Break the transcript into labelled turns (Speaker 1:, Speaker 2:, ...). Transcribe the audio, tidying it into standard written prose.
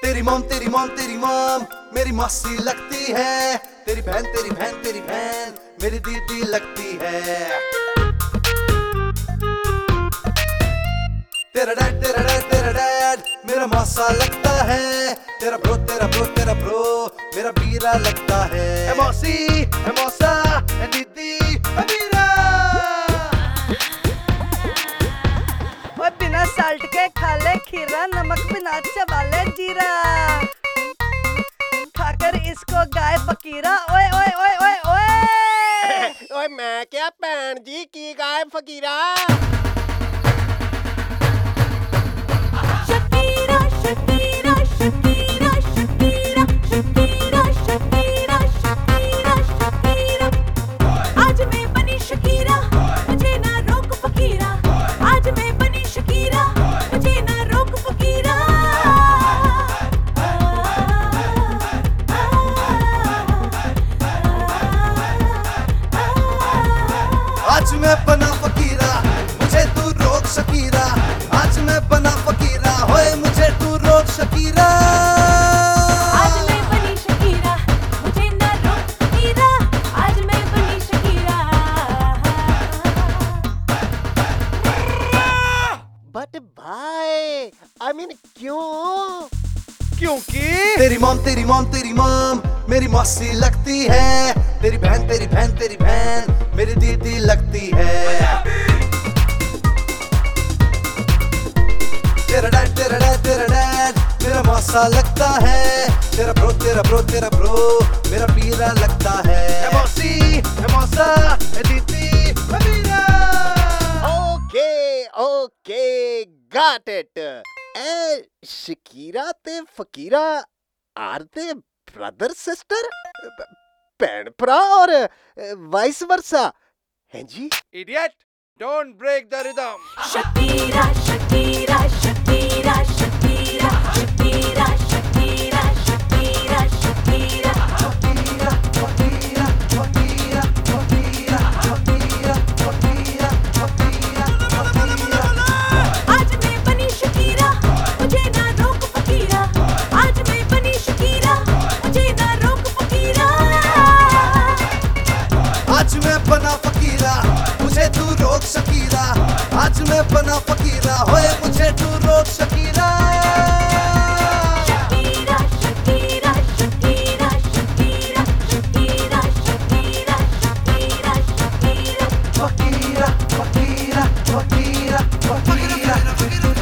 Speaker 1: तेरी मॉम मेरी मौसी लगती है। तेरी बहन मेरी दीदी लगती है। तेरा डैड मेरा मौसा लगता है। तेरा ब्रो मेरा बीरा लगता है। ए मौसी ए मौसा ए दीदी ए बीरा।
Speaker 2: वो बिना साल्ट के खा ले खीरा, नमक बिना चबा ले जीरा, खाकर इसको गाय फकीरा। ओए ओए ओए ओए ओए
Speaker 3: ओए मैं क्या भैन जी की गाय फकीरा।
Speaker 4: Shakira Shakira Shakira Shakira Shakira Shakira Shakira Shakira. आज मैं बनी शकीरा, मुझे ना रोक फकीरा। आज मैं बनी शकीरा, मुझे ना रोक फकीरा।
Speaker 1: आज मैं बना फकीरा, मुझे तू रोक शकीरा। आज मैं बना फकीरा, होए मुझे तू रोक शकीरा।
Speaker 4: आज मैं बनी शकीरा, मुझे ना रोक फकीरा। आज मैं बनी शकीरा।
Speaker 3: बट भाई आई मीन क्यों?
Speaker 1: क्योंकि तेरी मॉम मेरी मौसी लगती है। तेरी बहन मेरी दीदी लगती है। तेरा डैड मेरा मौसा लगता है। तेरा ब्रो मेरा बीरा लगता है। ए मौसी ए मौसा ए दीदी ए बीरा।
Speaker 3: Okay got it. ए शकीरा ते फकीरा आर दे ब्रदर सिस्टर, भैन भरा और वाइस वर्सा हैं जी?
Speaker 5: Idiot! Don't break the rhythm.
Speaker 4: Shakira Shakira Shakira Shakira Shakira Shakira Shakira Shakira. आज मैं बनी शकीरा, मुझे ना रोक फकीरा। आज मैं बनी शकीरा, मुझे ना रोक फकीरा।
Speaker 1: आज मैं बना फकीरा, मुझे तू रोक शकीरा। आज मैं बना फकीरा, होए मुझे तू रोक Shakira.
Speaker 4: Shakira Shakira Shakira Shakira Shakira Shakira Shakira Shakira.
Speaker 1: फकीरा फकीरा फकीरा फकीरा।